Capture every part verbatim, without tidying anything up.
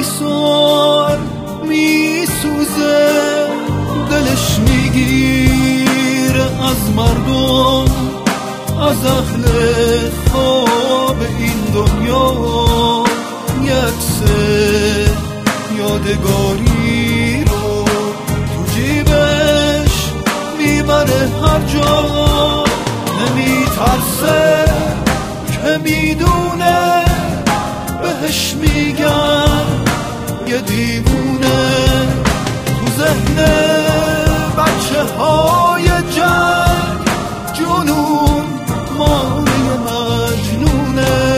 سال میسوزه، دلش میگیره از مردم، از اهل خواب این دنیا. یکسه یادگاری رو تو جیبش میبره هر جا، نمیترسه که میدونه بهش میگن یه دیوونه. تو ذهن بچه های جنگ جنون مانع مجنونه،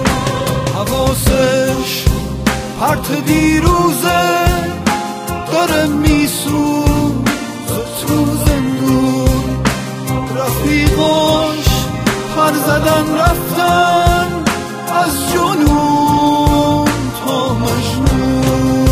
حواسش پرت دیروزه، داره میسوزه تو زندون. رفیقاش پر زدن رفتن از جنون تا مجنون.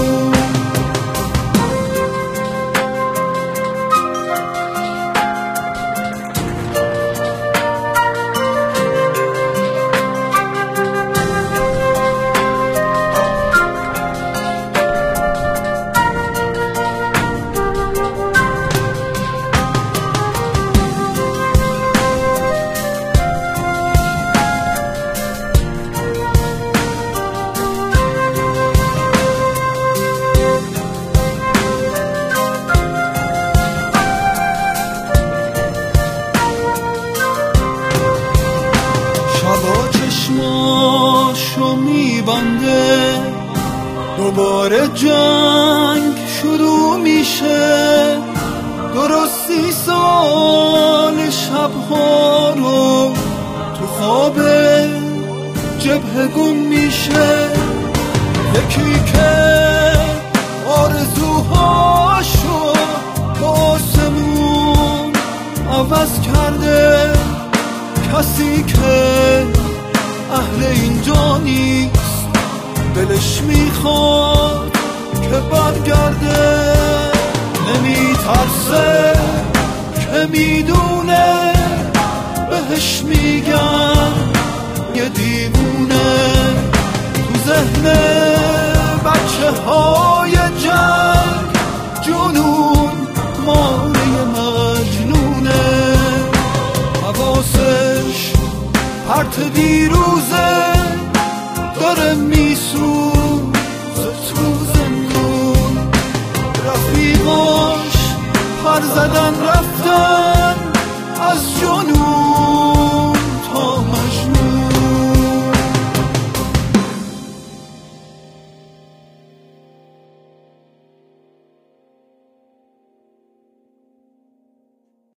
شبا چشماشو میبنده، دوباره جنگ شروع میشه. درست سی سال شبها رو تو خواب جبهه گم میشه. یکی که آرزوهاشو با آسمون عوض کرده، کسی که اهل اینجا نیست، دلش میخواد که برگرده. نمیترسه که میدونه بهش میگن یه دیوونه. تو ذهن بچه های جنگ جنون مانع مجنونه، حواسش پرت دیروز